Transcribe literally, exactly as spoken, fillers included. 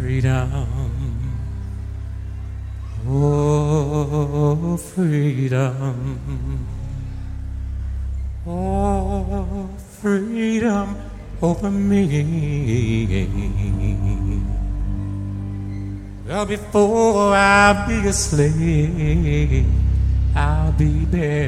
freedom, oh, freedom, oh, freedom over me. Well, before I'll be a slave, I'll be there.